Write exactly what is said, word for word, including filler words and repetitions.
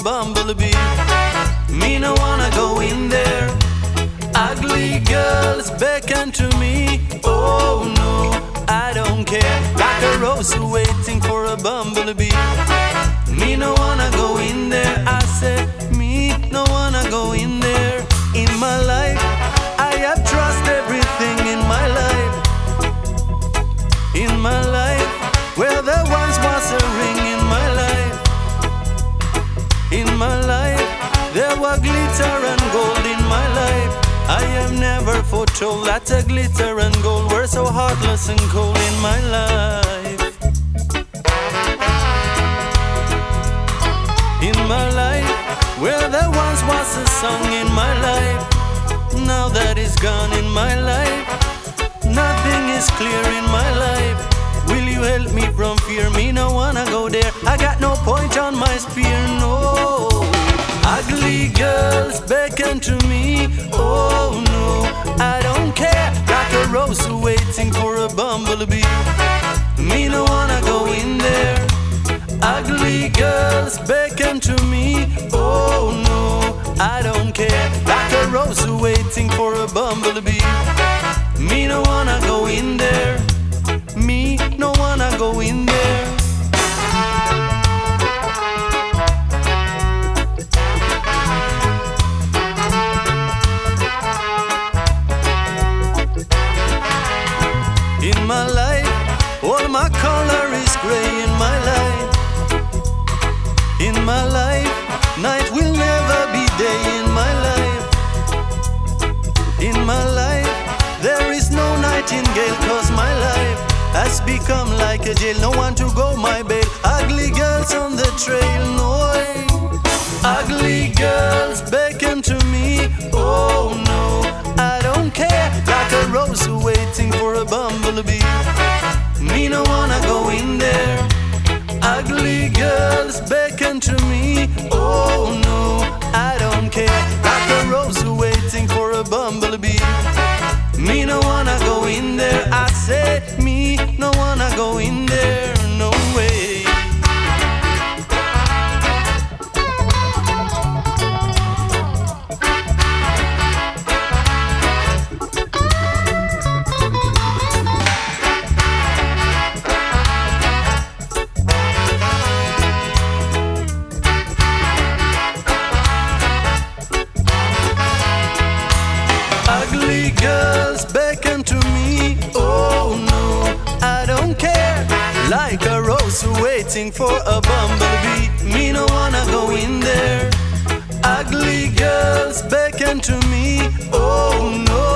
bumblebee. Me no wanna go in there. Ugly girls beckon to me. Oh no, I don't care. Like a rose waiting for a bumblebee. Me no wanna go in there. I said, me no wanna go in there. In my life, I have trust everything in my life. In my life, where there once was a ring in my life. In my life, there were glitter and gold in my life. I have never foretold that the glitter and gold were so heartless and cold in my life. In my life, where there once was a song in my life. Now that is gone in my life, nothing is clear in my life. Will you help me from fear? Me no wanna go there. I got no point on my spear, no. Ugly girls beckon to me. Oh no, I don't care. Like a rose waiting for a bumblebee. Me no wanna go in there. Ugly girls beckon to me. Oh no, I don't care. Like a rose waiting for a bumblebee. Me no wanna go in there. Me no wanna go in there. In my life, all my color is gray in my life. In my life, night will never be day in my life. In my life, there is no nightingale, cause my life has become like a jail. No one to go my bail. Ugly girls on the trail, no way. Ugly girls beckon to me. Oh no, I don't care. Like a rose waiting for a bumblebee. Me no wanna go in there. Ugly girls beckon to me. Oh no, I don't care. Like a rose waiting for a bumblebee. Me no wanna go in there. I said, me no wanna go in there. No way. Ugly girls beckon to me. Oh no, I don't care. Like a rose waiting for a bumblebee. Me no wanna go in there. Ugly girls beckon to me. Oh no,